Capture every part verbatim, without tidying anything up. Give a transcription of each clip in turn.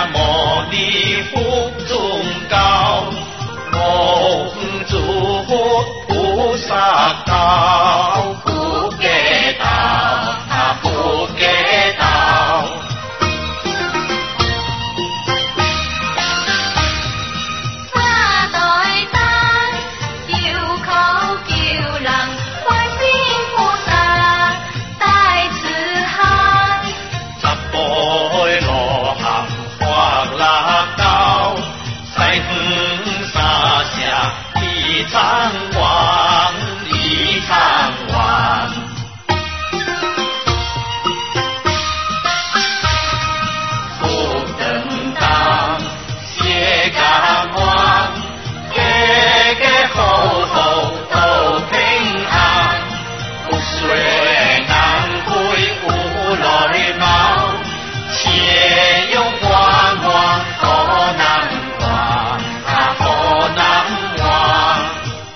摩尼福中高，我祝福菩萨道，福给道啊，福给道。 三代丹，救苦救人，观世音菩萨大慈海。 十辈罗汉发乐道，西方沙下地藏王，地藏王。福登当，谢感王，家家户户都平安，福水难归无来貌，且用光光可难忘啊，可难忘。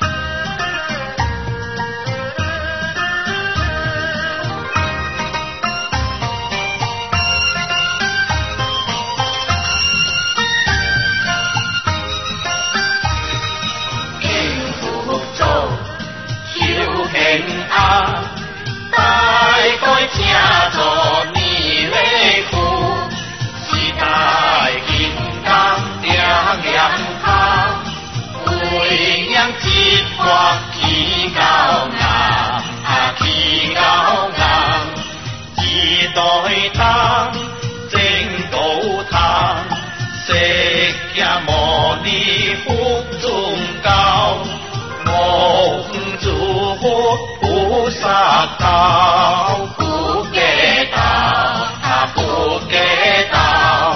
幸福做求平安，大概正做你来福，时代金刚亮亮堂，为让一国起高昂啊，起高昂，一代堂正道堂，释迦牟尼福中高，我祝福菩萨道，福给道啊，福给道。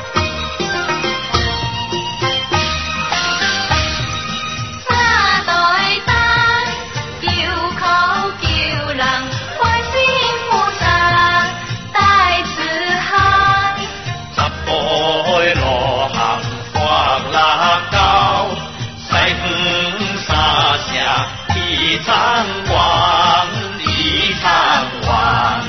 三代丹，救苦救人，观世音菩萨大慈海。 十辈罗汉发乐道，西方沙下地藏王，地藏王。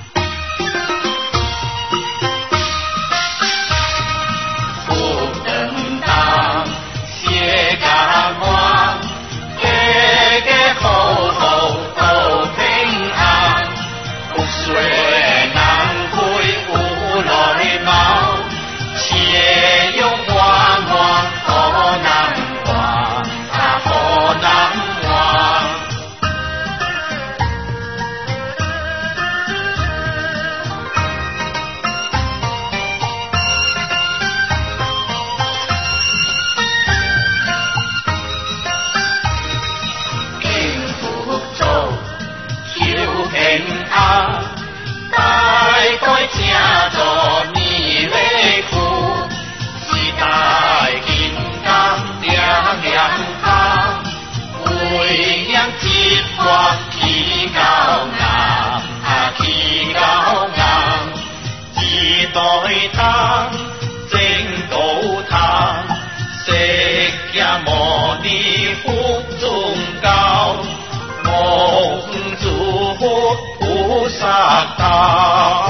福登当，谢感王，家家户户都平安，福水难归无来貌，且用光光可难忘啊，可难忘。幸福做求平安，大概正做你来福，时代金刚亮亮堂，为让一国起高昂啊，起高昂，一代堂正道堂，释迦牟尼福中高，我祝福菩萨道。